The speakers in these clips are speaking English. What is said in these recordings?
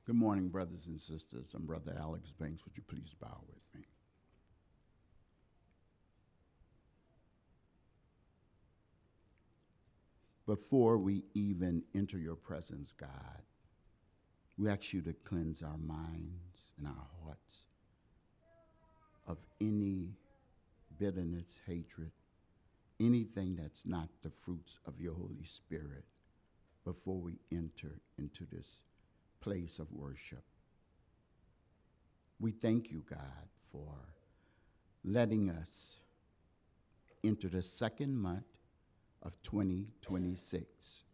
Good morning, brothers and sisters. I'm Brother Alex Banks. Would you please bow with me? Before we even enter your presence, God, we ask you to cleanse our minds and our hearts of any bitterness, hatred, anything that's not the fruits of your Holy Spirit before we enter into this place of worship. We thank you, God, for letting us enter the second month of 2026.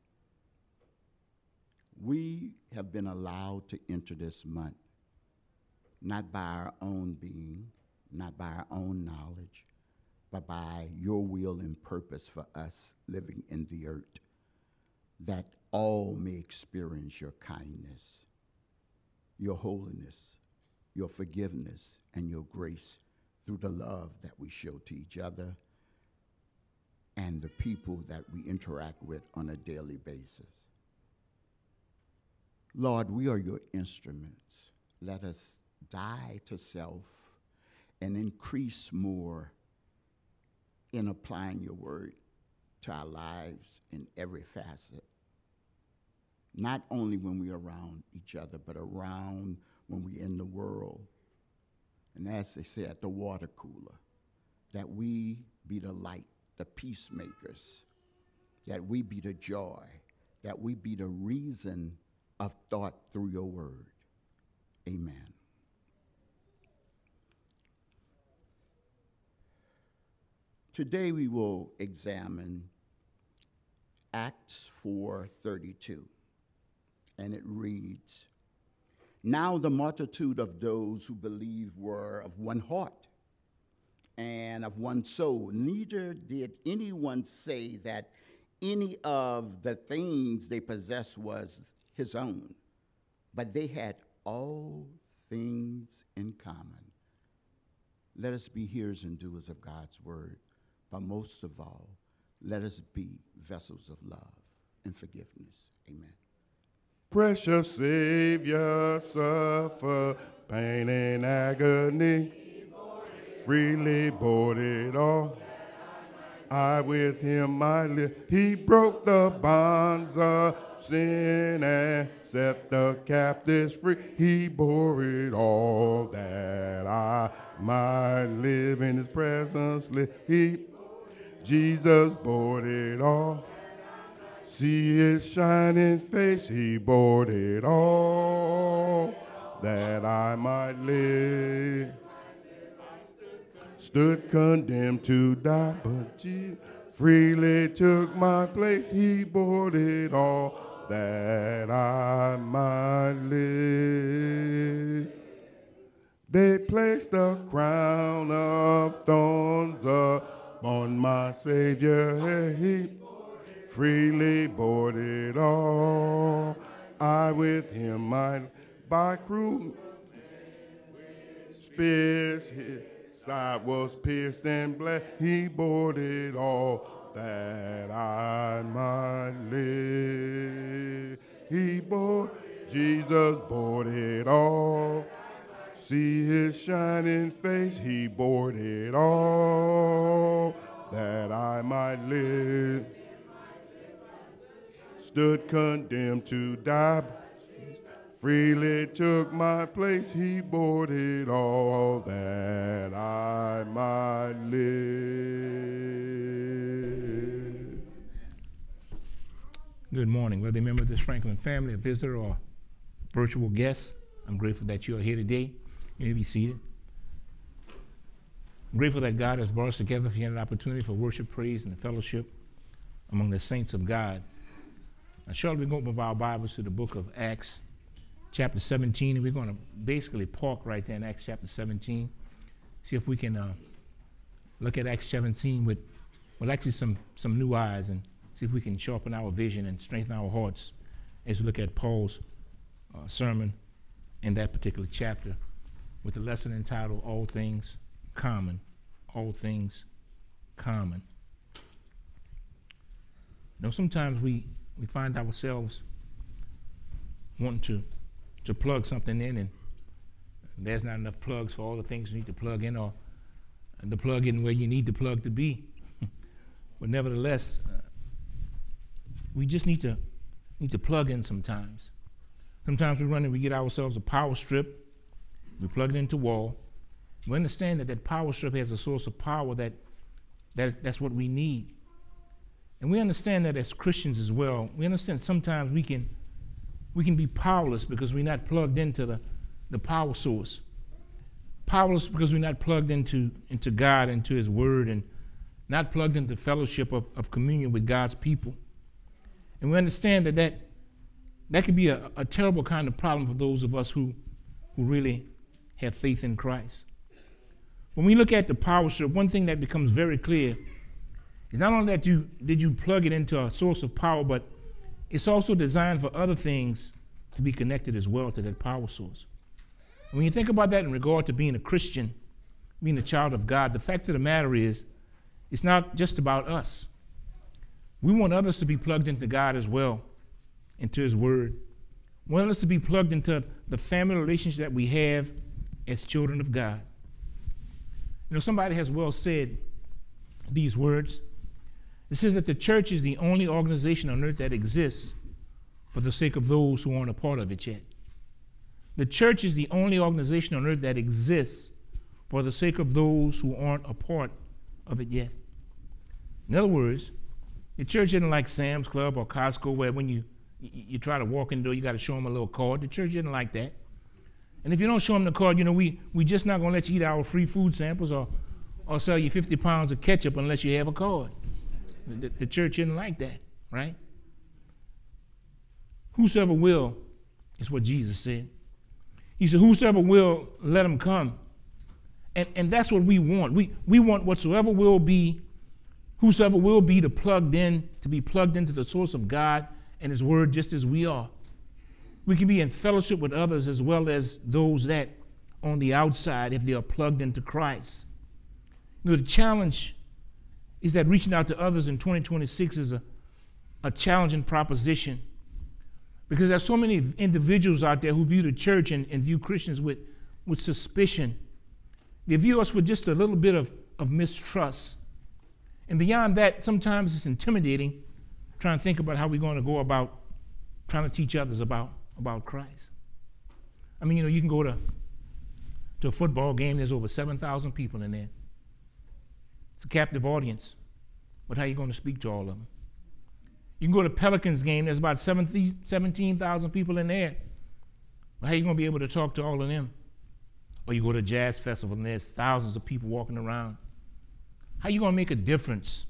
We have been allowed to enter this month not by our own being, not by our own knowledge, but by your will and purpose for us living in the earth, that all may experience your kindness, your holiness, your forgiveness, and your grace through the love that we show to each other and the people that we interact with on a daily basis. Lord, we are your instruments. Let us die to self and increase more in applying your word to our lives in every facet. Not only when we're around each other, but around when we're in the world. And as they say at the water cooler, that we be the light, the peacemakers, that we be the joy, that we be the reason of thought through your word. Amen. Today we will examine Acts 4:32, and it reads, "Now the multitude of those who believed were of one heart and of one soul. Neither did anyone say that any of the things they possessed was his own, but they had all things in common." Let us be hearers and doers of God's word, but most of all, let us be vessels of love and forgiveness. Amen. Precious Savior, suffer pain and agony, freely bore it all. I with him I live. He broke the bonds of sin and set the captives free. He bore it all that I might live in his presence. Jesus bore it all. See his shining face, he bore it all, that I might live. Stood condemned to die, but Jesus freely took my place. He bore it all, that I might live. They placed a crown of thorns upon my Savior head. He freely bore it all. I with him, by cruel spears, his side was pierced and bled. He bore it all, that I might live. Jesus bore it all. See his shining face, he bore it all, that I might live. Stood condemned to die, freely took my place. He bore it all, that I might live. Good morning. Whether you're a member of this Franklin family, a visitor, or virtual guest, I'm grateful that you are here today. You may be seated. I'm grateful that God has brought us together for an opportunity for worship, praise, and fellowship among the saints of God. Now, shortly we're going to open our Bibles to the book of Acts, chapter 17, and we're going to basically park right there in Acts chapter 17. See if we can look at Acts 17 with actually some new eyes, and see if we can sharpen our vision and strengthen our hearts as we look at Paul's sermon in that particular chapter, with the lesson entitled All Things Common. All Things Common. Now, sometimes we find ourselves wanting to plug something in, and there's not enough plugs for all the things you need to plug in, or the plug in where you need the plug to be. But nevertheless, we just need to plug in sometimes. Sometimes we get ourselves a power strip, we plug it into wall. We understand that power strip has a source of power that's what we need. And we understand that as Christians as well. We understand sometimes we can be powerless because we're not plugged into the power source. Powerless because we're not plugged into God, into His Word, and not plugged into fellowship of communion with God's people. And we understand that could be a terrible kind of problem for those of us who really have faith in Christ. When we look at the power strip, one thing that becomes very clear is not only that did you plug it into a source of power, but it's also designed for other things to be connected as well to that power source. And when you think about that in regard to being a Christian, being a child of God, the fact of the matter is, it's not just about us. We want others to be plugged into God as well, into His Word. We want others to be plugged into the family relationship that we have as children of God. You know, somebody has well said these words. It says that the church is the only organization on earth that exists for the sake of those who aren't a part of it yet. The church is the only organization on earth that exists for the sake of those who aren't a part of it yet. In other words, the church isn't like Sam's Club or Costco, where when you try to walk in the door, you got to show them a little card. The church isn't like that. And if you don't show them the card, you know, we just not going to let you eat our free food samples or sell you 50 pounds of ketchup unless you have a card. The church isn't like that, right? Whosoever will is what Jesus said. He said, whosoever will, let him come. And that's what we want. We want whosoever will be to be plugged into the source of God and His Word just as we are. We can be in fellowship with others as well as those that on the outside if they are plugged into Christ. You know, the challenge is that reaching out to others in 2026 is a challenging proposition, because there's so many individuals out there who view the church and view Christians with suspicion. They view us with just a little bit of mistrust. And beyond that, sometimes it's intimidating trying to think about how we're going to go about trying to teach others about Christ. I mean, you know, you can go to a football game, there's over 7,000 people in there. It's a captive audience. But how are you going to speak to all of them? You can go to Pelicans game, there's about 17,000 people in there. But how are you going to be able to talk to all of them? Or you go to a jazz festival and there's thousands of people walking around. How are you going to make a difference?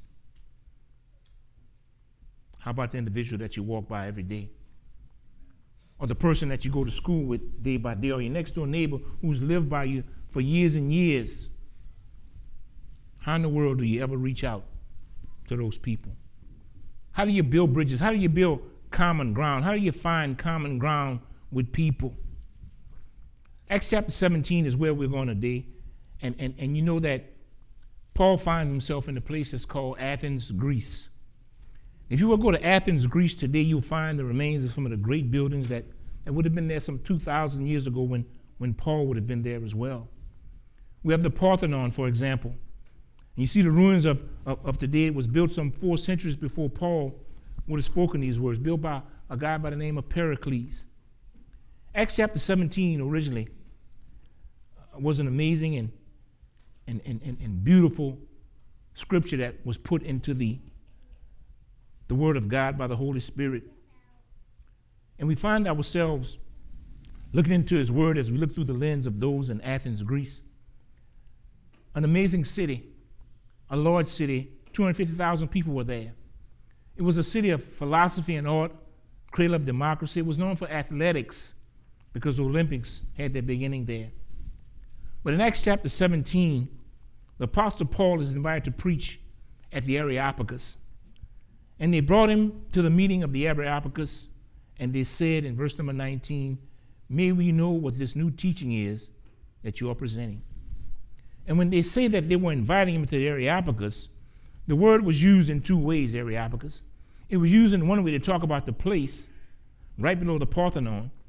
How about the individual that you walk by every day? Or the person that you go to school with day by day, or your next door neighbor who's lived by you for years and years? How in the world do you ever reach out to those people? How do you build bridges? How do you build common ground? How do you find common ground with people? Acts chapter 17 is where we're going today. And you know that Paul finds himself in a place that's called Athens, Greece. If you will go to Athens, Greece today, you'll find the remains of some of the great buildings that would have been there some 2,000 years ago when Paul would have been there as well. We have the Parthenon, for example. And you see the ruins of today. It was built some 4 centuries before Paul would have spoken these words, built by a guy by the name of Pericles. Acts chapter 17 originally was an amazing and beautiful scripture that was put into the Word of God by the Holy Spirit. And we find ourselves looking into His Word as we look through the lens of those in Athens, Greece. An amazing city, a large city, 250,000 people were there. It was a city of philosophy and art, cradle of democracy. It was known for athletics because the Olympics had their beginning there. But in Acts chapter 17, the Apostle Paul is invited to preach at the Areopagus. And they brought him to the meeting of the Areopagus, and they said in verse number 19, "May we know what this new teaching is that you are presenting." And when they say that they were inviting him to the Areopagus, the word was used in 2 ways, Areopagus. It was used in one way to talk about the place right below the Parthenon,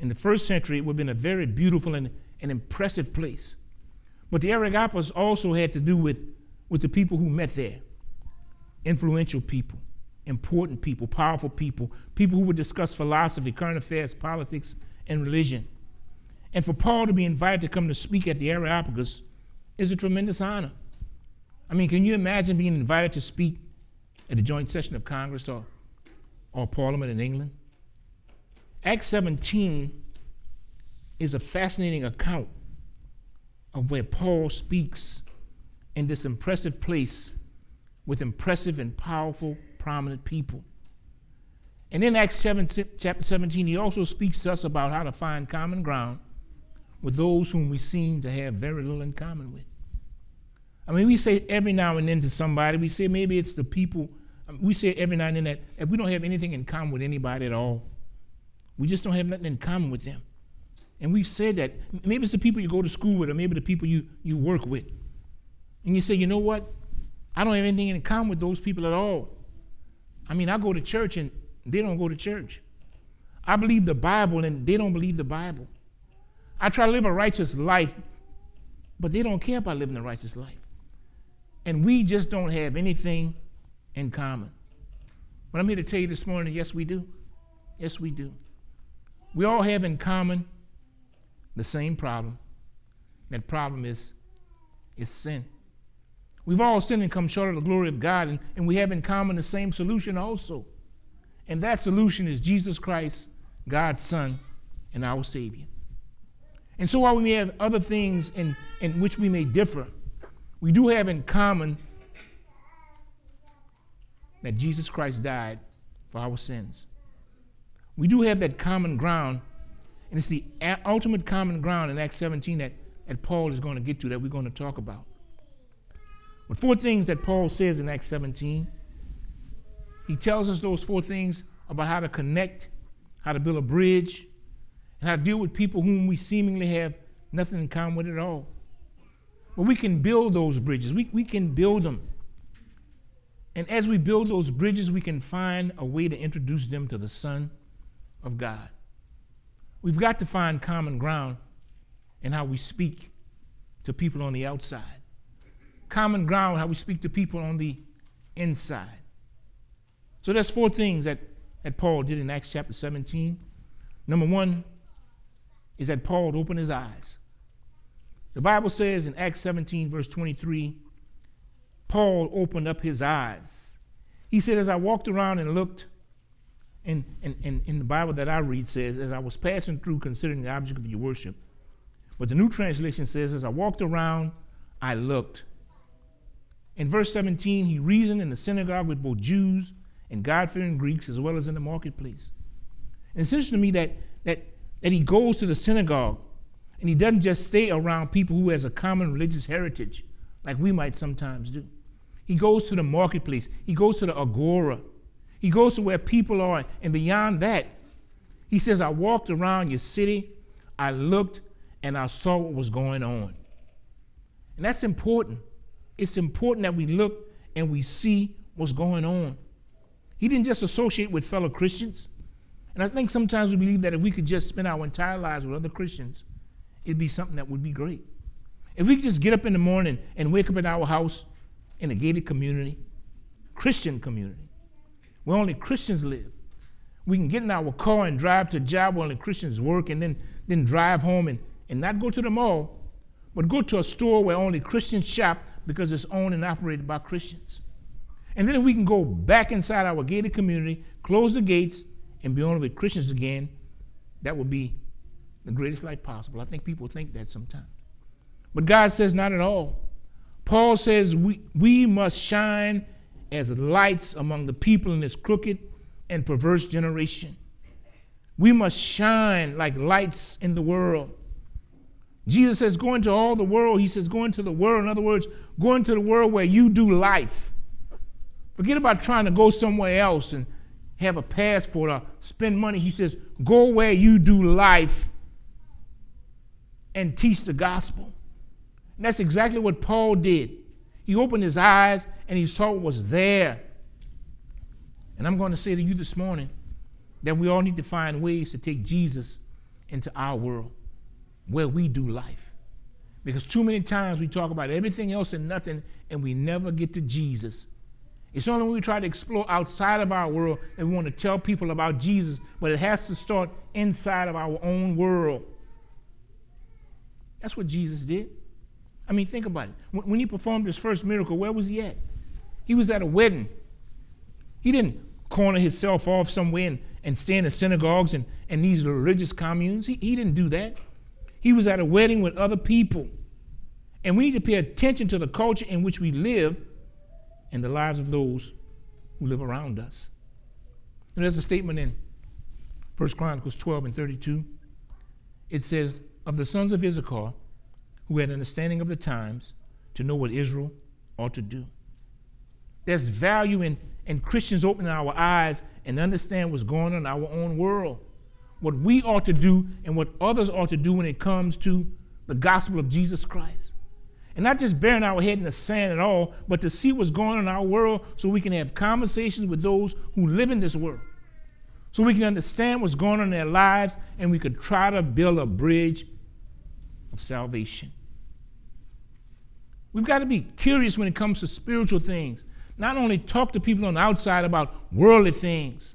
In the first century, it would have been a very beautiful and impressive place. But the Areopagus also had to do with the people who met there. Influential people, important people, powerful people, people who would discuss philosophy, current affairs, politics, and religion. And for Paul to be invited to come to speak at the Areopagus is a tremendous honor. I mean, can you imagine being invited to speak at a joint session of Congress or Parliament in England? Acts 17 is a fascinating account of where Paul speaks in this impressive place with impressive and powerful, prominent people. And in Acts chapter 17, he also speaks to us about how to find common ground with those whom we seem to have very little in common with. I mean, we say every now and then to somebody, we say maybe it's the people, we say every now and then that if we don't have anything in common with anybody at all, we just don't have nothing in common with them. And we've said that maybe it's the people you go to school with or maybe the people you work with. And you say, you know what? I don't have anything in common with those people at all. I mean, I go to church and they don't go to church. I believe the Bible and they don't believe the Bible. I try to live a righteous life, but they don't care about living a righteous life. And we just don't have anything in common. But I'm here to tell you this morning, yes, we do. Yes, we do. We all have in common the same problem. That problem is sin. We've all sinned and come short of the glory of God, and we have in common the same solution also. And that solution is Jesus Christ, God's Son, and our Savior. And so while we may have other things in which we may differ, we do have in common that Jesus Christ died for our sins. We do have that common ground, and it's the ultimate common ground in Acts 17 that Paul is going to get to, that we're going to talk about. But 4 things that Paul says in Acts 17, he tells us those 4 things about how to connect, how to build a bridge, and how to deal with people whom we seemingly have nothing in common with at all. But we can build those bridges. We can build them. And as we build those bridges, we can find a way to introduce them to the Son of God. We've got to find common ground in how we speak to people on the outside. Common ground how we speak to people on the inside. So there's 4 things that Paul did in Acts chapter 17. Number 1 is that Paul opened his eyes. The Bible says in Acts 17, verse 23, Paul opened up his eyes. He said, as I walked around and looked, and in the Bible that I read says, as I was passing through considering the object of your worship. But the New Translation says, as I walked around, I looked. In verse 17, he reasoned in the synagogue with both Jews and God-fearing Greeks, as well as in the marketplace. And it's interesting to me that he goes to the synagogue, and he doesn't just stay around people who has a common religious heritage, like we might sometimes do. He goes to the marketplace. He goes to the agora. He goes to where people are, and beyond that, he says, I walked around your city, I looked, and I saw what was going on. And that's important. It's important that we look and we see what's going on. He didn't just associate with fellow Christians. And I think sometimes we believe that if we could just spend our entire lives with other Christians, it'd be something that would be great. If we could just get up in the morning and wake up in our house in a gated community, Christian community, where only Christians live. We can get in our car and drive to a job where only Christians work, and then drive home and not go to the mall, but go to a store where only Christians shop because it's owned and operated by Christians. And then if we can go back inside our gated community, close the gates, and be on with Christians again, that would be the greatest life possible. I think people think that sometimes. But God says not at all. Paul says we must shine as lights among the people in this crooked and perverse generation. We must shine like lights in the world. Jesus says, go into all the world. He says, go into the world. In other words, go into the world where you do life. Forget about trying to go somewhere else and have a passport or spend money. He says, go where you do life and teach the gospel. And that's exactly what Paul did. He opened his eyes and he saw what was there. And I'm going to say to you this morning that we all need to find ways to take Jesus into our world where we do life. Because too many times we talk about everything else and nothing, and we never get to Jesus. It's only when we try to explore outside of our world that we want to tell people about Jesus, but it has to start inside of our own world. That's what Jesus did. I mean, think about it. When he performed his first miracle, where was he at? He was at a wedding. He didn't corner himself off somewhere and stay in the synagogues and these religious communes. He didn't do that. He was at a wedding with other people. And we need to pay attention to the culture in which we live and the lives of those who live around us. And there's a statement in 1 Chronicles 12 and 32. It says, of the sons of Issachar, who had understanding of the times, to know what Israel ought to do. There's value in Christians opening our eyes and understand what's going on in our own world, what we ought to do and what others ought to do when it comes to the gospel of Jesus Christ. And not just burying our head in the sand at all, but to see what's going on in our world so we can have conversations with those who live in this world, so we can understand what's going on in their lives and we could try to build a bridge of salvation. We've got to be curious when it comes to spiritual things. Not only talk to people on the outside about worldly things.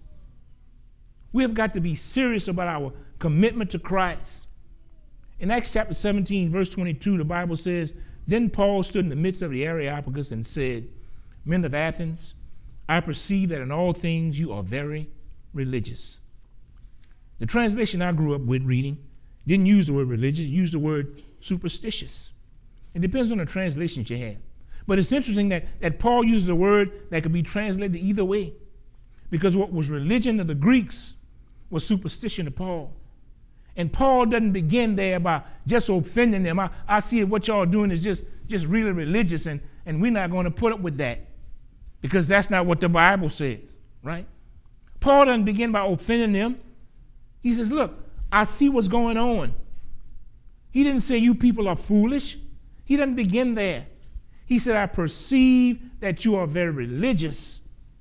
We have got to be serious about our commitment to Christ. In Acts chapter 17, verse 22, the Bible says, then Paul stood in the midst of the Areopagus and said, men of Athens, I perceive that in all things you are very religious. The translation I grew up with reading didn't use the word religious, it used the word superstitious. It depends on the translations you have. But it's interesting that Paul uses a word that could be translated either way, because what was religion to the Greeks was superstition to Paul. And Paul doesn't begin there by just offending them. I see what y'all doing is just really religious, and we're not going to put up with that, because that's not what the Bible says, right? Paul doesn't begin by offending them. He says, look, I see what's going on. He didn't say you people are foolish. He doesn't begin there. He said, I perceive that you are very religious.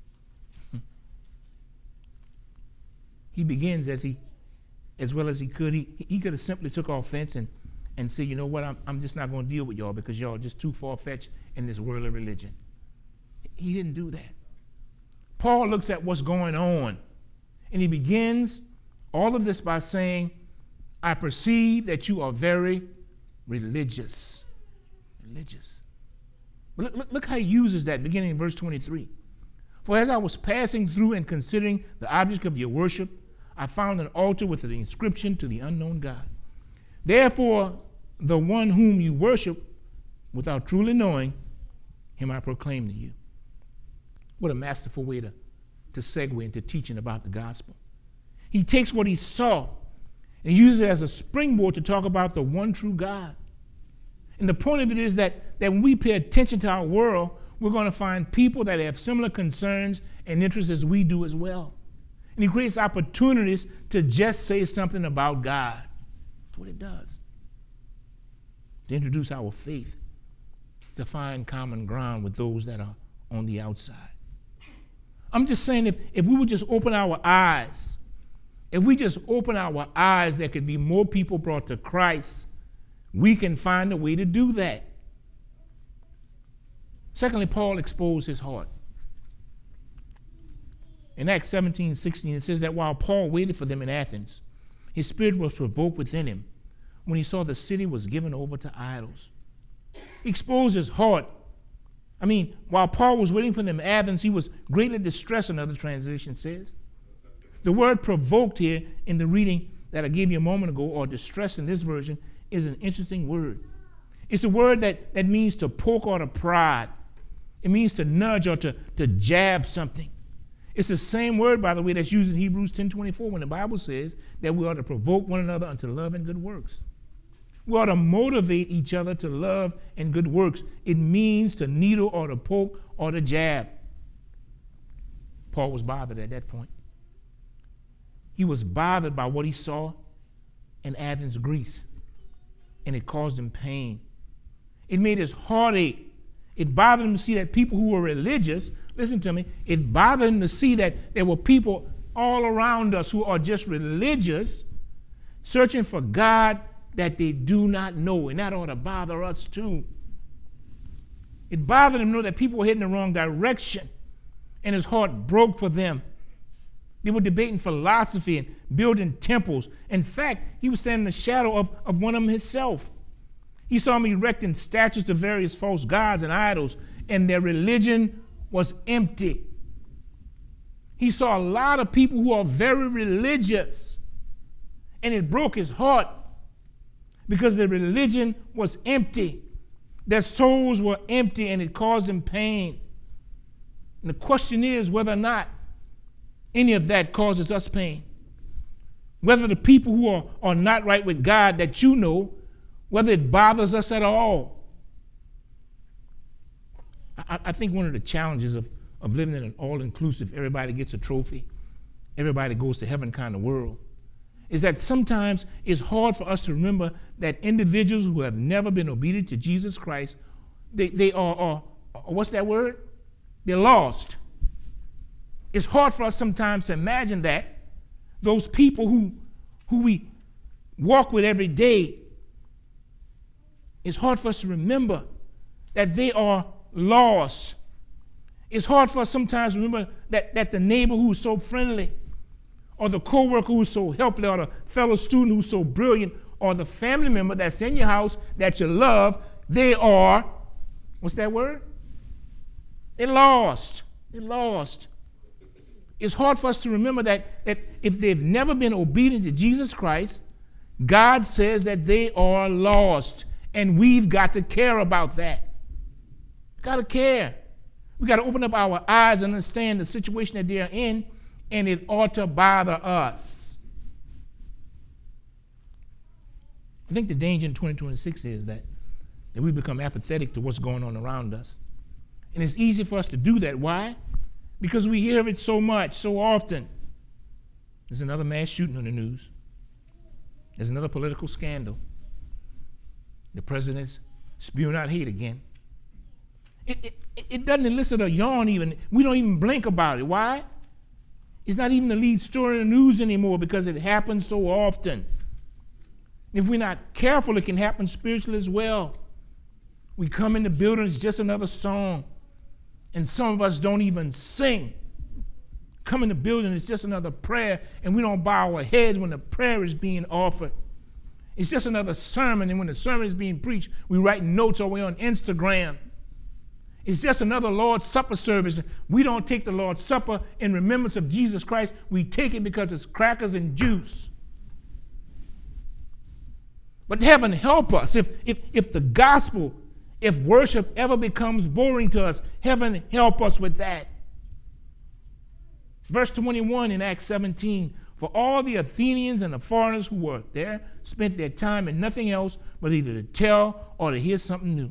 He begins as well as he could. He could have simply took offense and said, you know what, I'm just not going to deal with y'all because y'all are just too far-fetched in this world of religion. He didn't do that. Paul looks at what's going on, and he begins all of this by saying, I perceive that you are very religious. Religious. But look how he uses that beginning in verse 23. For as I was passing through and considering the object of your worship, I found an altar with the inscription to the unknown God. Therefore, the one whom you worship without truly knowing, him I proclaim to you. What a masterful way to segue into teaching about the gospel. He takes what he saw and uses it as a springboard to talk about the one true God. And the point of it is that when we pay attention to our world, we're going to find people that have similar concerns and interests as we do as well. And he creates opportunities to just say something about God. That's what it does. To introduce our faith, to find common ground with those that are on the outside. I'm just saying if we would just open our eyes, if we just open our eyes, there could be more people brought to Christ. We can find a way to do that. Secondly, Paul exposed his heart. In Acts 17:16, it says that while Paul waited for them in Athens, his spirit was provoked within him when he saw the city was given over to idols. He exposed his heart. I mean, while Paul was waiting for them in Athens, he was greatly distressed, another translation says. The word provoked here in the reading that I gave you a moment ago, or distress in this version, is an interesting word. It's a word that means to poke or to prod. It means to nudge or to jab something. It's the same word, by the way, that's used in Hebrews 10:24 when the Bible says that we ought to provoke one another unto love and good works. We ought to motivate each other to love and good works. It means to needle or to poke or to jab. Paul was bothered at that point. He was bothered by what he saw in Athens, Greece, and it caused him pain. It made his heart ache. It bothered him to see that people who were religious, listen to me, it bothered him to see that there were people all around us who are just religious, searching for God that they do not know, and that ought to bother us too. It bothered him to know that people were heading the wrong direction, and his heart broke for them. They were debating philosophy and building temples. In fact, he was standing in the shadow of one of them himself. He saw them erecting statues to various false gods and idols, and their religion was empty. He saw a lot of people who are very religious, and it broke his heart because their religion was empty. Their souls were empty, and it caused them pain. And the question is whether or not any of that causes us pain. Whether the people who are not right with God that you know, whether it bothers us at all. I think one of the challenges of living in an all-inclusive, everybody gets a trophy, everybody goes to heaven kind of world, is that sometimes it's hard for us to remember that individuals who have never been obedient to Jesus Christ, they are what's that word? They're lost. It's hard for us sometimes to imagine that those people who we walk with every day, it's hard for us to remember that they are lost. It's hard for us sometimes to remember that the neighbor who's so friendly, or the coworker who's so helpful, or the fellow student who's so brilliant, or the family member that's in your house that you love, they are, what's that word? They're lost. They're lost. It's hard for us to remember that if they've never been obedient to Jesus Christ, God says that they are lost, and we've got to care about that. Got to care. We got to open up our eyes and understand the situation that they're in, and it ought to bother us. I think the danger in 2026 is that we become apathetic to what's going on around us. And it's easy for us to do that. Why? Because we hear it so much, so often. There's another mass shooting on the news. There's another political scandal. The president's spewing out hate again. It doesn't elicit a yawn even. We don't even blink about it. Why? It's not even the lead story in the news anymore because it happens so often. If we're not careful, it can happen spiritually as well. We come in the building, it's just another song. And some of us don't even sing. Come in the building, it's just another prayer, and we don't bow our heads when the prayer is being offered. It's just another sermon, and when the sermon is being preached, we write notes or we're on Instagram. It's just another Lord's Supper service. We don't take the Lord's Supper in remembrance of Jesus Christ. We take it because it's crackers and juice. But heaven help us if the gospel, if worship ever becomes boring to us, heaven help us with that. Verse 21 in Acts 17, for all the Athenians and the foreigners who were there spent their time in nothing else but either to tell or to hear something new.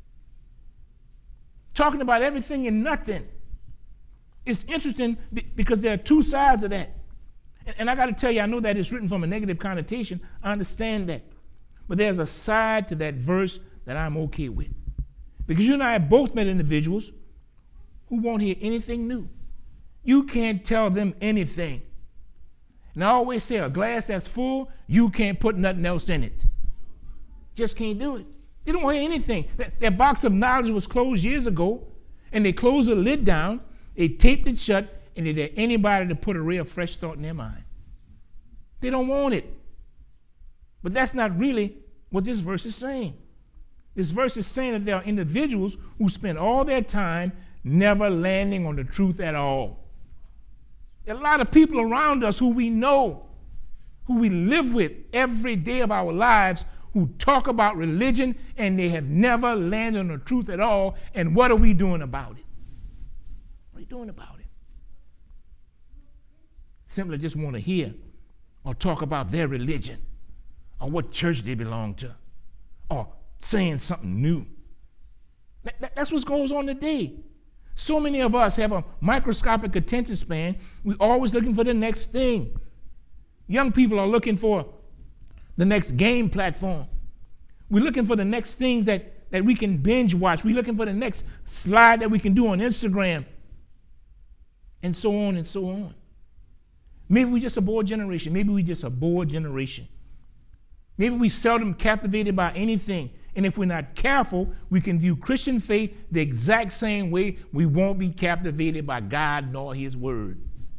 Talking about everything and nothing. It's interesting because there are two sides of that. And I got to tell you, I know that it's written from a negative connotation. I understand that. But there's a side to that verse that I'm okay with. Because you and I have both met individuals who won't hear anything new. You can't tell them anything. And I always say a glass that's full, you can't put nothing else in it. Just can't do it. They don't hear anything. That box of knowledge was closed years ago, and they closed the lid down, they taped it shut, and they didn't have anybody to put a ray of fresh thought in their mind. They don't want it. But that's not really what this verse is saying. This verse is saying that there are individuals who spend all their time never landing on the truth at all. There are a lot of people around us who we know, who we live with every day of our lives, who talk about religion and they have never landed on the truth at all. And what are we doing about it? What are we doing about it? Simply just want to hear or talk about their religion or what church they belong to or saying something new. That's what goes on today. So many of us have a microscopic attention span. We're always looking for the next thing. Young people are looking for the next game platform. We're looking for the next things that we can binge watch. We're looking for the next slide that we can do on Instagram. And so on and so on. Maybe we're just a bored generation. Maybe we're just a bored generation. Maybe we seldom captivated by anything. And if we're not careful, we can view Christian faith the exact same way. We won't be captivated by God nor his word.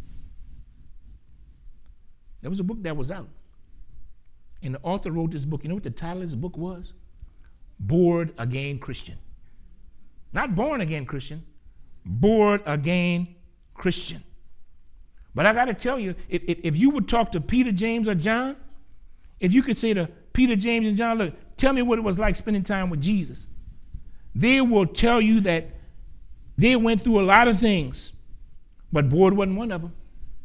There was a book that was out. And the author wrote this book. You know what the title of this book was? Bored Again Christian. Not Born Again Christian. Bored Again Christian. But I got to tell you, if you would talk to Peter, James, or John, if you could say to Peter, James, and John, look, tell me what it was like spending time with Jesus, they will tell you that they went through a lot of things, but bored wasn't one of them.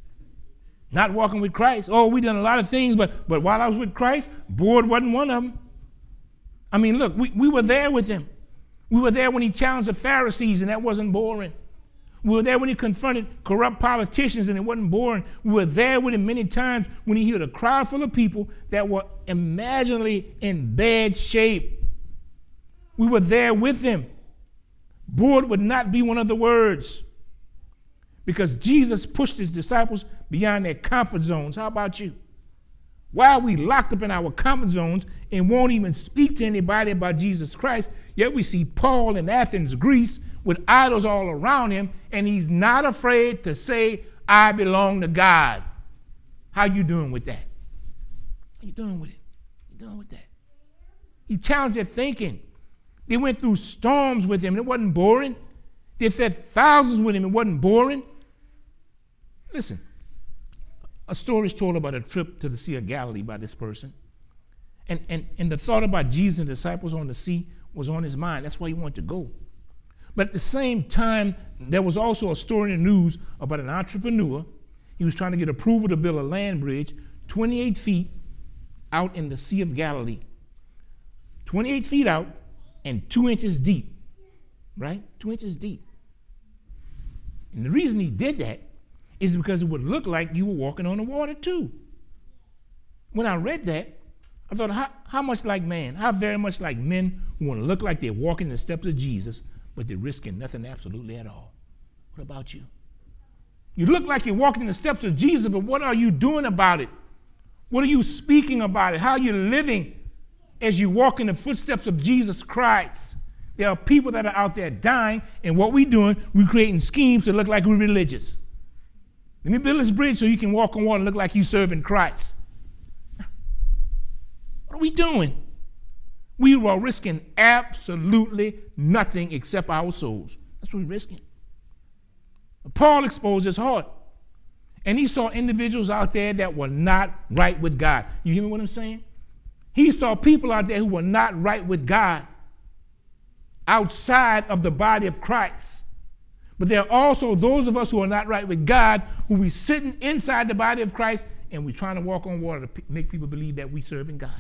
Not walking with Christ. Oh, we done a lot of things, but while I was with Christ, bored wasn't one of them. I mean, look, we were there with him. We were there when he challenged the Pharisees, and that wasn't boring. We were there when he confronted corrupt politicians, and it wasn't boring. We were there with him many times when he healed a crowd full of people that were imaginably in bad shape. We were there with him. Bored would not be one of the words, because Jesus pushed his disciples beyond their comfort zones. How about you? Why are we locked up in our comfort zones and won't even speak to anybody about Jesus Christ? Yet we see Paul in Athens, Greece, with idols all around him, and he's not afraid to say, I belong to God. How you doing with that? How you doing with it? How you doing with that? He challenged their thinking. They went through storms with him, and it wasn't boring. They fed thousands with him, it wasn't boring. Listen, a story is told about a trip to the Sea of Galilee by this person. And the thought about Jesus and the disciples on the sea was on his mind. That's why he wanted to go. But at the same time, there was also a story in the news about an entrepreneur. He was trying to get approval to build a land bridge 28 feet out in the Sea of Galilee. 28 feet out and 2 inches deep, right? 2 inches deep. And the reason he did that is because it would look like you were walking on the water too. When I read that, I thought, how much like man, how very much like men who want to look like they're walking the steps of Jesus, but they're risking nothing absolutely at all. What about you? You look like you're walking the steps of Jesus, but what are you doing about it? What are you speaking about it? How are you living as you walk in the footsteps of Jesus Christ? There are people that are out there dying, and what we're doing, we're creating schemes to look like we're religious. Let me build this bridge so you can walk on water and look like you're serving Christ. What are we doing? We are risking absolutely nothing except our souls. That's what we're risking. Paul exposed his heart. And he saw individuals out there that were not right with God. You hear me what I'm saying? He saw people out there who were not right with God outside of the body of Christ. But there are also those of us who are not right with God who we sitting inside the body of Christ and we're trying to walk on water to make people believe that we're serving God.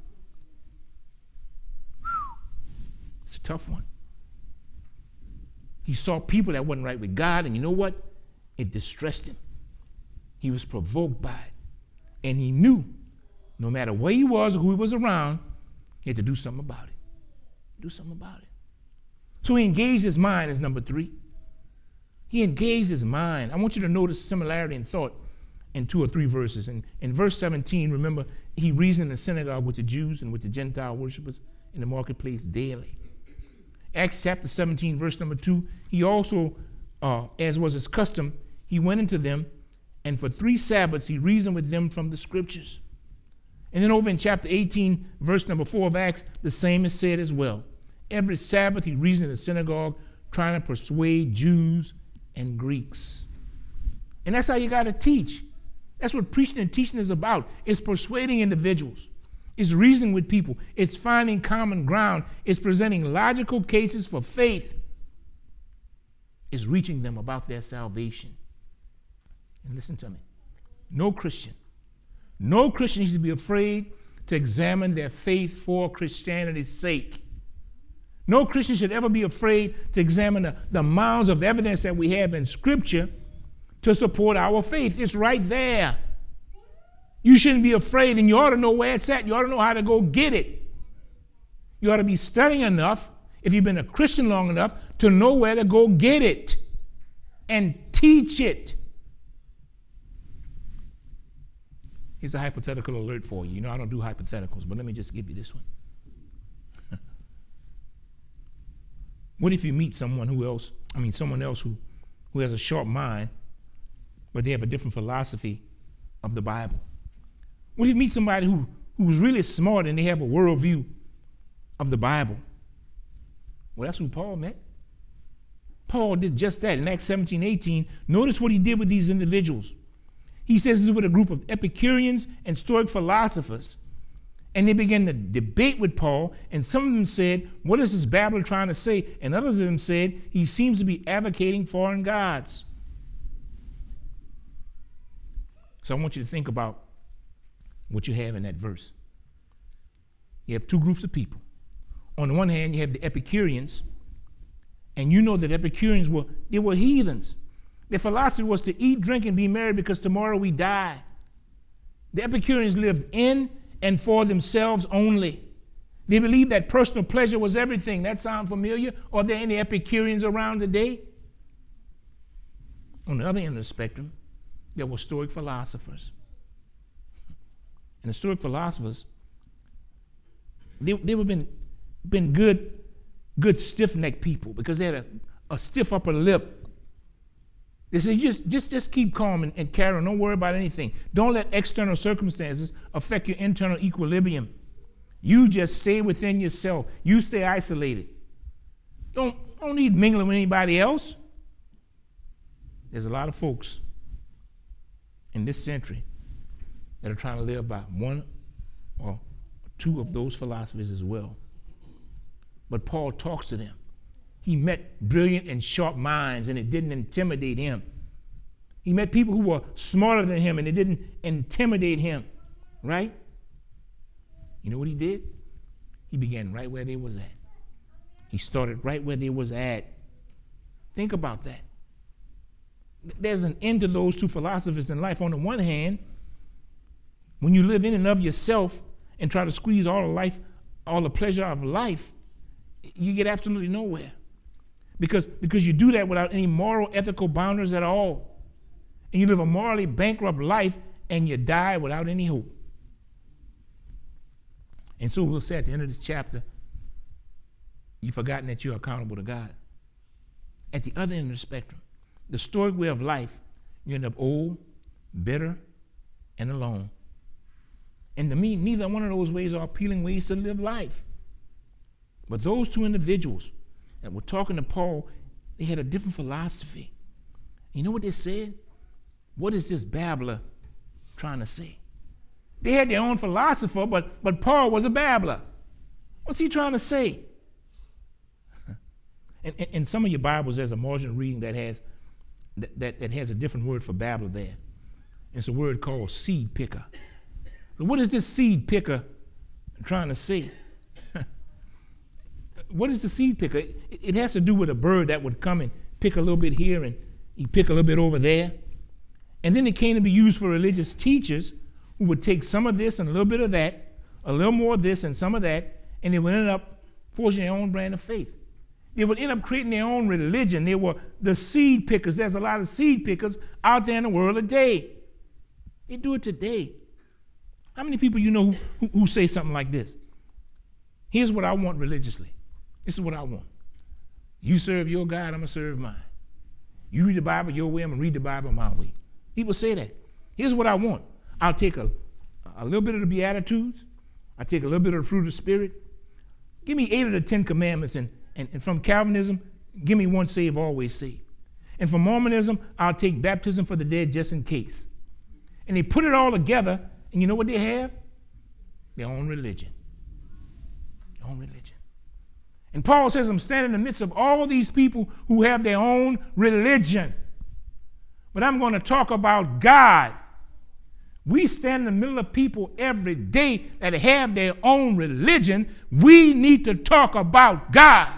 It's a tough one. He saw people that wasn't right with God, and you know what? It distressed him. He was provoked by it. And he knew no matter where he was or who he was around, he had to do something about it. Do something about it. So he engaged his mind as number 3. He engaged his mind. I want you to notice similarity in thought in 2 or 3 verses. In verse 17, remember, he reasoned in the synagogue with the Jews and with the Gentile worshipers in the marketplace daily. Acts chapter 17, verse number 2, he also, as was his custom, he went into them, and for 3 Sabbaths he reasoned with them from the scriptures. And then over in chapter 18, verse number 4 of Acts, the same is said as well. Every Sabbath he reasoned in the synagogue, trying to persuade Jews and Greeks. And that's how you got to teach. That's what preaching and teaching is about. It's persuading individuals. It's reasoning with people. It's finding common ground. It's presenting logical cases for faith. It's reaching them about their salvation. And listen to me. No Christian needs to be afraid to examine their faith for Christianity's sake. No Christian should ever be afraid to examine the mounds of evidence that we have in Scripture to support our faith. It's right there. You shouldn't be afraid, and you ought to know where it's at. You ought to know how to go get it. You ought to be studying enough, if you've been a Christian long enough, to know where to go get it and teach it. Here's a hypothetical alert for you. You know I don't do hypotheticals, but let me just give you this one. What if you meet someone else who has a sharp mind, but they have a different philosophy of the Bible? What if you meet somebody who's really smart and they have a worldview of the Bible? Well, that's who Paul met. Paul did just that in Acts 17:18. Notice what he did with these individuals. He says this is with a group of Epicureans and Stoic philosophers. And they began to debate with Paul, and some of them said, what is this babbler trying to say? And others of them said, he seems to be advocating foreign gods. So I want you to think about what you have in that verse. You have two groups of people. On the one hand, you have the Epicureans, and you know that Epicureans were heathens. Their philosophy was to eat, drink, and be merry because tomorrow we die. The Epicureans lived in and for themselves only. They believed that personal pleasure was everything. That sound familiar? Are there any Epicureans around today? On the other end of the spectrum, there were Stoic philosophers. And the Stoic philosophers, they would have been good stiff-necked people because they had a stiff upper lip. They say, just keep calm and carry on. Don't worry about anything. Don't let external circumstances affect your internal equilibrium. You just stay within yourself. You stay isolated. Don't need mingling with anybody else. There's a lot of folks in this century that are trying to live by one or two of those philosophies as well. But Paul talks to them. He met brilliant and sharp minds, and it didn't intimidate him. He met people who were smarter than him, and it didn't intimidate him, right? You know what he did? He began right where they was at. He started right where they was at. Think about that. There's an end to those two philosophies in life. On the one hand, when you live in and of yourself and try to squeeze all the pleasure out of life, you get absolutely nowhere. Because you do that without any moral, ethical boundaries at all. And you live a morally bankrupt life and you die without any hope. And so we'll say at the end of this chapter, you've forgotten that you're accountable to God. At the other end of the spectrum, the Stoic way of life, you end up old, bitter, and alone. And to me, neither one of those ways are appealing ways to live life. But those two individuals that were talking to Paul, they had a different philosophy. You know what they said? What is this babbler trying to say? They had their own philosopher, but Paul was a babbler. What's he trying to say? In some of your Bibles, there's a margin of reading that has a different word for babbler there. It's a word called seed picker. So what is this seed picker trying to say? What is the seed picker? It has to do with a bird that would come and pick a little bit here and he'd pick a little bit over there. And then it came to be used for religious teachers who would take some of this and a little bit of that, a little more of this and some of that, and they would end up forging their own brand of faith. They would end up creating their own religion. They were the seed pickers. There's a lot of seed pickers out there in the world today. They do it today. How many people you know who say something like this? Here's what I want religiously. This is what I want. You serve your God, I'm going to serve mine. You read the Bible your way, I'm going to read the Bible my way. People say that. Here's what I want. I'll take a little bit of the Beatitudes. I'll take a little bit of the fruit of the Spirit. Give me 8 of the 10 commandments. And from Calvinism, give me one save, always save. And from Mormonism, I'll take baptism for the dead just in case. And they put it all together, and you know what they have? Their own religion. Their own religion. And Paul says, I'm standing in the midst of all these people who have their own religion. But I'm going to talk about God. We stand in the middle of people every day that have their own religion. We need to talk about God.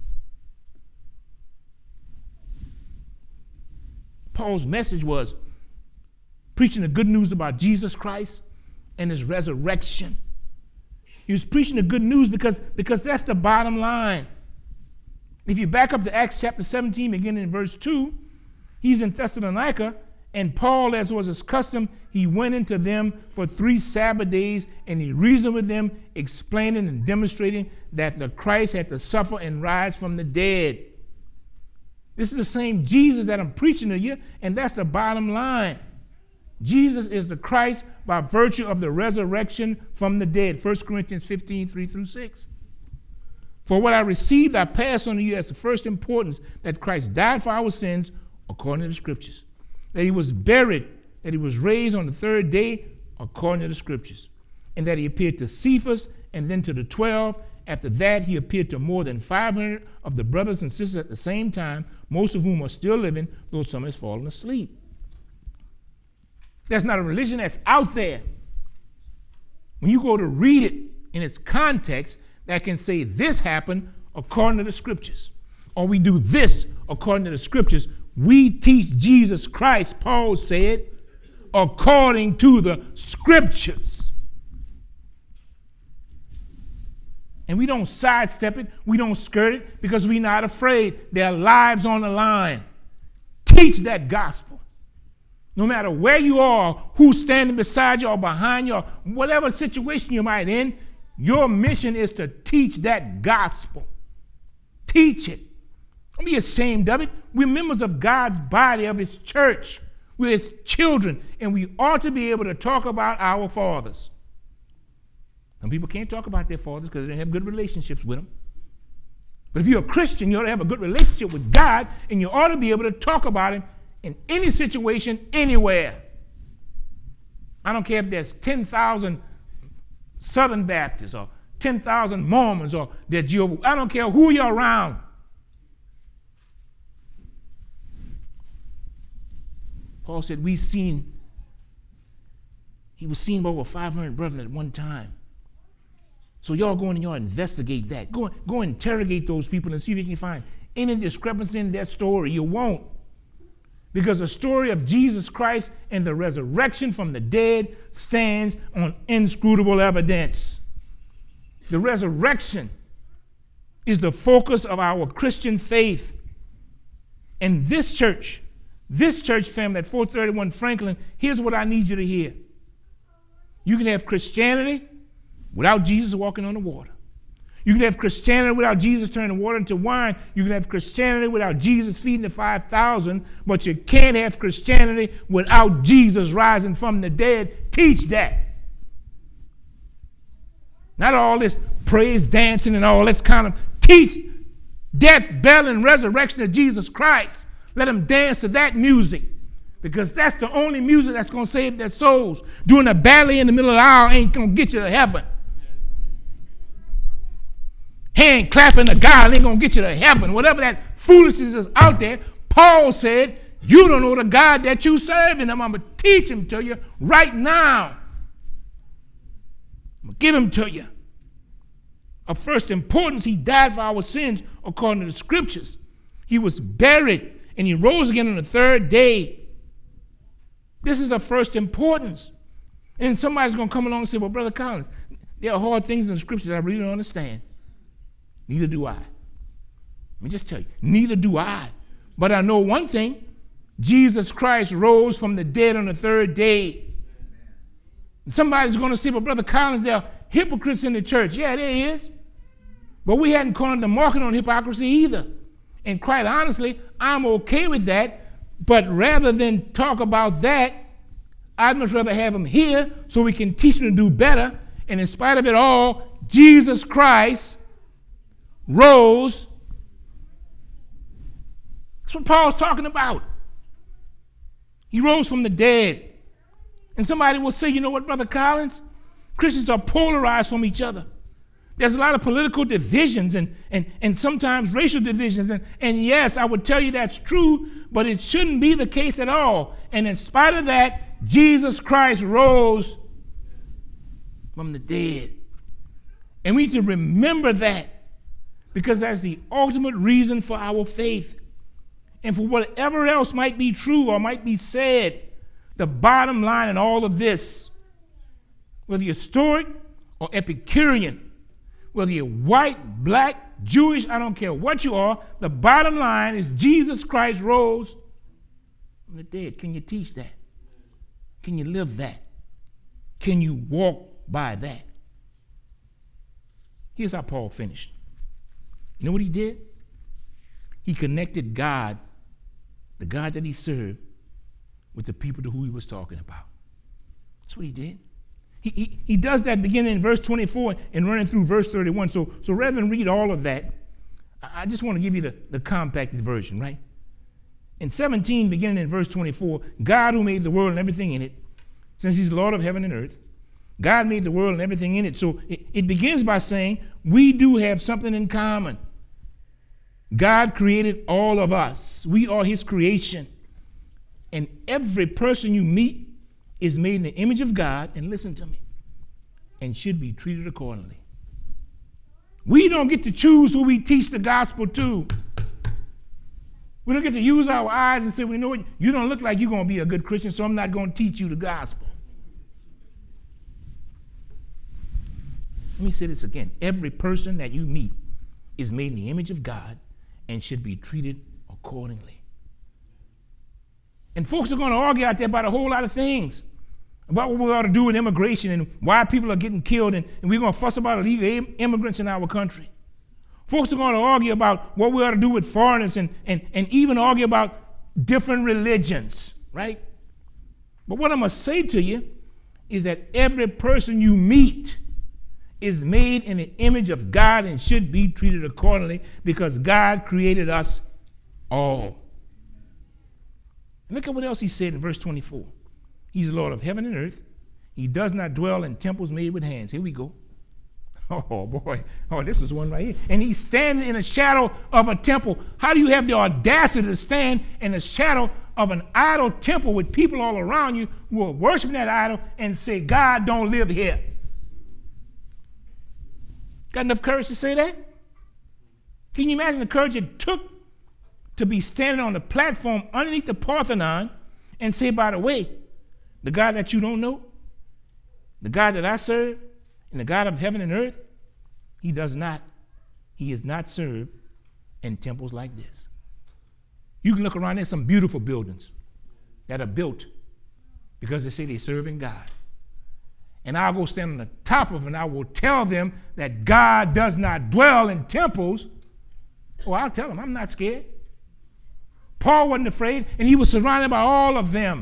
Paul's message was preaching the good news about Jesus Christ and his resurrection. He was preaching the good news because that's the bottom line. If you back up to Acts chapter 17, beginning in verse 2, he's in Thessalonica, And Paul, as was his custom, he went into them for 3 Sabbath days, and he reasoned with them, explaining and demonstrating that the Christ had to suffer and rise from the dead. This is the same Jesus that I'm preaching to you, and that's the bottom line. Jesus is the Christ by virtue of the resurrection from the dead. 1 Corinthians 15, 3-6. For what I received, I pass on to you as the first importance, that Christ died for our sins according to the Scriptures, that he was buried, that he was raised on the 3rd day according to the Scriptures, and that he appeared to Cephas and then to the 12. After that, he appeared to more than 500 of the brothers and sisters at the same time, most of whom are still living, though some has fallen asleep. That's not a religion that's out there. When you go to read it in its context, that can say this happened according to the Scriptures, or we do this according to the Scriptures. We teach Jesus Christ, Paul said, according to the Scriptures. And we don't sidestep it, we don't skirt it, because we're not afraid. There are lives on the line. Teach that gospel. No matter where you are, who's standing beside you or behind you, or whatever situation you might in, your mission is to teach that gospel. Teach it. Don't be ashamed of it. We're members of God's body, of his church. We're his children, and we ought to be able to talk about our fathers. Some people can't talk about their fathers because they don't have good relationships with them. But if you're a Christian, you ought to have a good relationship with God, and you ought to be able to talk about him in any situation, anywhere. I don't care if there's 10,000 Southern Baptists or 10,000 Mormons or they're Jehovah's. I don't care who you're around. Paul said he was seen by over 500 brethren at one time. So y'all go in and y'all investigate that. Go interrogate those people and see if you can find any discrepancy in their story. You won't. Because the story of Jesus Christ and the resurrection from the dead stands on inscrutable evidence. The resurrection is the focus of our Christian faith. And this church family at 431 Franklin, here's what I need you to hear. You can have Christianity without Jesus walking on the water. You can have Christianity without Jesus turning the water into wine. You can have Christianity without Jesus feeding the 5,000, but you can't have Christianity without Jesus rising from the dead. Teach that. Not all this praise dancing and all this kind of. Teach death, burial, and resurrection of Jesus Christ. Let them dance to that music, because that's the only music that's going to save their souls. Doing a ballet in the middle of the hour ain't going to get you to heaven. Hand clapping to God ain't going to get you to heaven. Whatever that foolishness is out there, Paul said, you don't know the God that you serve, and I'm going to teach him to you right now. I'm going to give him to you. Of first importance, he died for our sins according to the Scriptures. He was buried, and he rose again on the 3rd day. This is of first importance. And somebody's going to come along and say, well, Brother Collins, there are hard things in the Scriptures I really don't understand. Neither do I. Let me just tell you, neither do I. But I know one thing. Jesus Christ rose from the dead on the 3rd day. Somebody's going to say, well, Brother Collins, there are hypocrites in the church. Yeah, there is. But we hadn't cornered the market on hypocrisy either. And quite honestly, I'm okay with that. But rather than talk about that, I'd much rather have them here so we can teach them to do better. And in spite of it all, Jesus Christ rose. That's what Paul's talking about. He rose from the dead. And somebody will say, you know what, Brother Collins? Christians are polarized from each other. There's a lot of political divisions and sometimes racial divisions. And yes, I would tell you that's true, but it shouldn't be the case at all. And in spite of that, Jesus Christ rose from the dead. And we need to remember that, because that's the ultimate reason for our faith. And for whatever else might be true or might be said, the bottom line in all of this, whether you're Stoic or Epicurean, whether you're white, black, Jewish, I don't care what you are, the bottom line is Jesus Christ rose from the dead. Can you teach that? Can you live that? Can you walk by that? Here's how Paul finished. You know what he did? He connected God, the God that he served, with the people to who he was talking about. That's what he did. He does that beginning in verse 24 and running through verse 31. So rather than read all of that, I just want to give you the compacted version, right? In 17, beginning in verse 24, God who made the world and everything in it, since he's the Lord of heaven and earth, God made the world and everything in it. So it begins by saying we do have something in common. God created all of us. We are his creation. And every person you meet is made in the image of God, and listen to me, and should be treated accordingly. We don't get to choose who we teach the gospel to. We don't get to use our eyes and say, well, you know what, you don't look like you're going to be a good Christian, so I'm not going to teach you the gospel. Let me say this again. Every person that you meet is made in the image of God and should be treated accordingly. And folks are going to argue out there about a whole lot of things, about what we ought to do with immigration and why people are getting killed, and we're going to fuss about illegal immigrants in our country. Folks are going to argue about what we ought to do with foreigners and even argue about different religions, right? But what I must say to you is that every person you meet is made in the image of God and should be treated accordingly because God created us all. And look at what else he said in verse 24. He's the Lord of heaven and earth. He does not dwell in temples made with hands. Here we go. Oh, boy. Oh, this is one right here. And he's standing in the shadow of a temple. How do you have the audacity to stand in the shadow of an idol temple with people all around you who are worshiping that idol and say, God don't live here? Got enough courage to say that? Can you imagine the courage it took to be standing on the platform underneath the Parthenon and say, by the way, the God that you don't know, the God that I serve, and the God of heaven and earth, he is not served in temples like this. You can look around, there's some beautiful buildings that are built because they say they're serving God. And I'll go stand on the top of it and I will tell them that God does not dwell in temples. Oh, I'll tell them, I'm not scared. Paul wasn't afraid, and he was surrounded by all of them.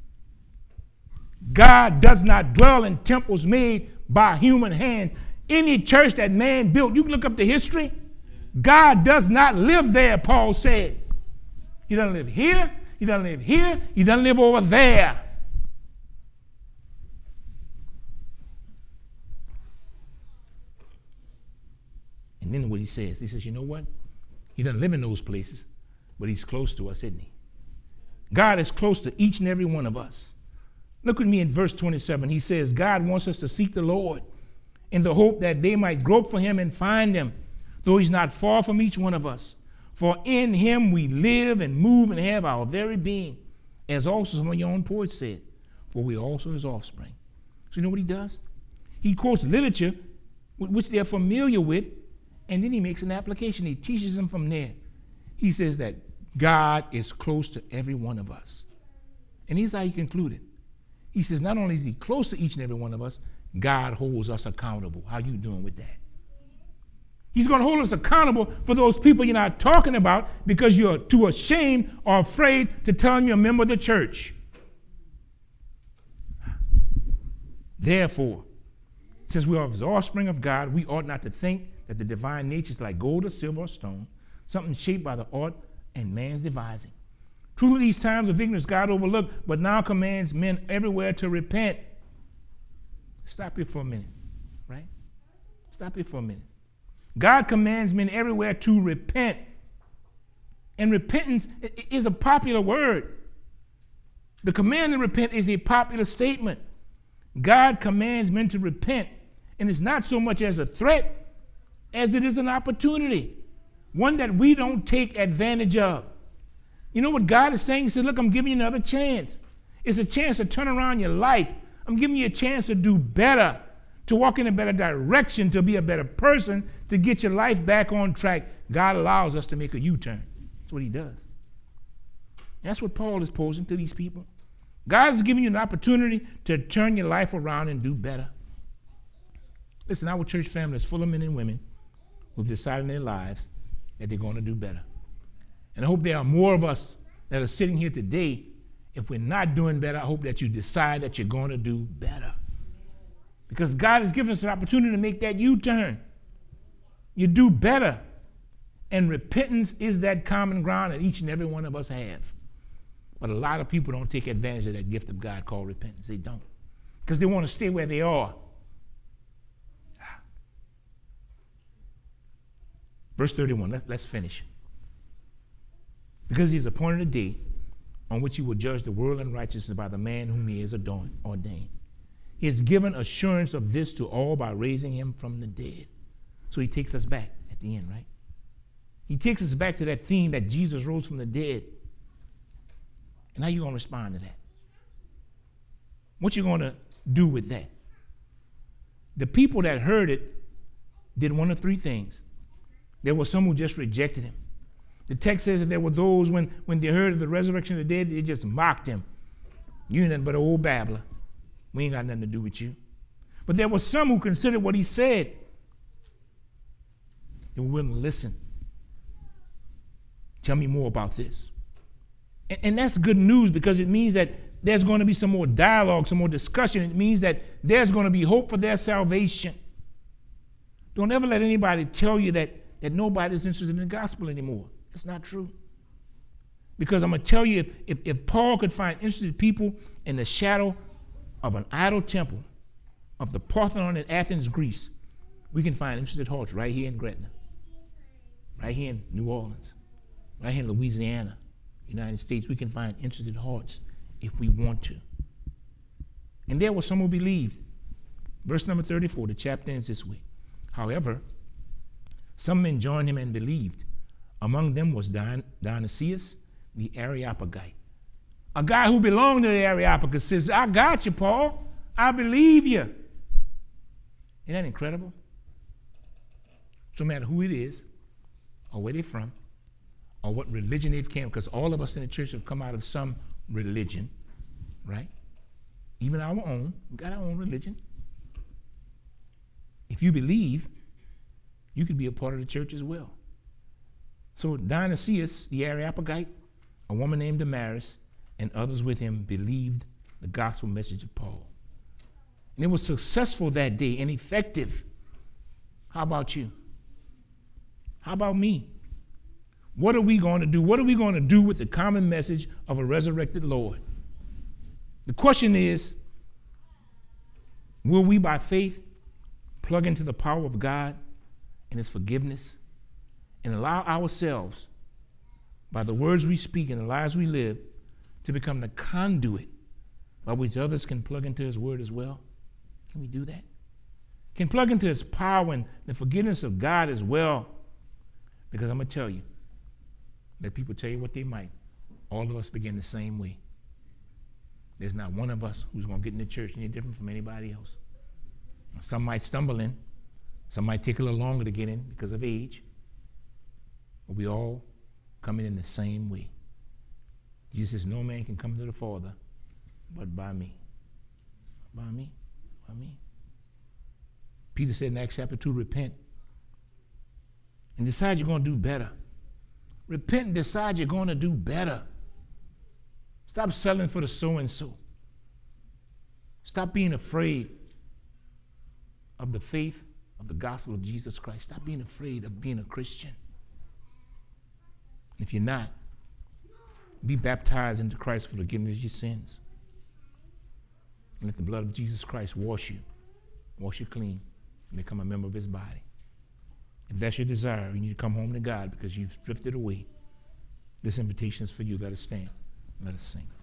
God does not dwell in temples made by human hand. Any church that man built, you can look up the history. God does not live there, Paul said. He doesn't live here. He doesn't live here. He doesn't live over there. And then what he says, you know what? He doesn't live in those places, but he's close to us, isn't he? God is close to each and every one of us. Look with me in verse 27. He says, God wants us to seek the Lord in the hope that they might grope for him and find him, though he's not far from each one of us. For in him we live and move and have our very being, as also some of your own poets said, for we are also his offspring. So you know what he does? He quotes literature which they're familiar with, and then he makes an application. He teaches them from there. He says that God is close to every one of us. And here's how he concluded. He says not only is he close to each and every one of us, God holds us accountable. How you doing with that? He's going to hold us accountable for those people you're not talking about because you're too ashamed or afraid to tell them you're a member of the church. Therefore, since we are the offspring of God, we ought not to think that the divine nature is like gold or silver or stone, something shaped by the art and man's devising. Truly these times of ignorance God overlooked, but now commands men everywhere to repent. Stop here for a minute, right? Stop here for a minute. God commands men everywhere to repent. And repentance is a popular word. The command to repent is a popular statement. God commands men to repent, and it's not so much as a threat as it is an opportunity, one that we don't take advantage of. You know what God is saying? He said, look, I'm giving you another chance. It's a chance to turn around your life. I'm giving you a chance to do better, to walk in a better direction, to be a better person, to get your life back on track. God allows us to make a U-turn. That's what he does. That's what Paul is posing to these people. God is giving you an opportunity to turn your life around and do better. Listen, our church family is full of men and women who've decided in their lives that they're going to do better. And I hope there are more of us that are sitting here today. If we're not doing better, I hope that you decide that you're going to do better. Because God has given us an opportunity to make that U-turn. You do better. And repentance is that common ground that each and every one of us have. But a lot of people don't take advantage of that gift of God called repentance. They don't. Because they want to stay where they are. Verse 31, let's finish. Because he's appointed a day on which he will judge the world in righteousness by the man whom he has ordained. He has given assurance of this to all by raising him from the dead. So he takes us back at the end, right? He takes us back to that theme that Jesus rose from the dead. And how are you going to respond to that? What you going to do with that? The people that heard it did one of three things. There were some who just rejected him. The text says that there were those when they heard of the resurrection of the dead, they just mocked him. You ain't nothing but an old babbler. We ain't got nothing to do with you. But there were some who considered what he said. They were willing to listen. Tell me more about this. And that's good news, because it means that there's going to be some more dialogue, some more discussion. It means that there's going to be hope for their salvation. Don't ever let anybody tell you that nobody's interested in the gospel anymore. That's not true. Because I'm going to tell you, if Paul could find interested people in the shadow of an idol temple of the Parthenon in Athens, Greece, we can find interested hearts right here in Gretna, right here in New Orleans, right here in Louisiana, United States. We can find interested hearts if we want to. And there were some who believed. Verse number 34, the chapter ends this way. However, some men joined him and believed. Among them was Dionysius, the Areopagite. A guy who belonged to the Areopagus says, I got you, Paul. I believe you. Isn't that incredible? So no matter who it is, or where they're from, or what religion they've came, because all of us in the church have come out of some religion, right? Even our own. We've got our own religion. If you believe, you could be a part of the church as well. So Dionysius, the Areopagite, a woman named Damaris, and others with him believed the gospel message of Paul. And it was successful that day and effective. How about you? How about me? What are we going to do? What are we going to do with the common message of a resurrected Lord? The question is, will we by faith plug into the power of God and his forgiveness and allow ourselves, by the words we speak and the lives we live, to become the conduit by which others can plug into his word as well? Can we do that? Can plug into his power and the forgiveness of God as well? Because I'm going to tell you, let people tell you what they might, all of us begin the same way. There's not one of us who's going to get in the church any different from anybody else. Some might stumble in. Some might take a little longer to get in because of age. But we all come in the same way. Jesus says, no man can come to the Father but by me. By me. By me. Peter said in Acts chapter 2, repent and decide you're going to do better. Repent and decide you're going to do better. Stop settling for the so-and-so. Stop being afraid of the faith of the gospel of Jesus Christ. Stop being afraid of being a Christian. If you're not, be baptized into Christ for the forgiveness of your sins. And let the blood of Jesus Christ wash you clean, and become a member of his body. If that's your desire, you need to come home to God because you've drifted away. This invitation is for you. Let us stand. Let us sing.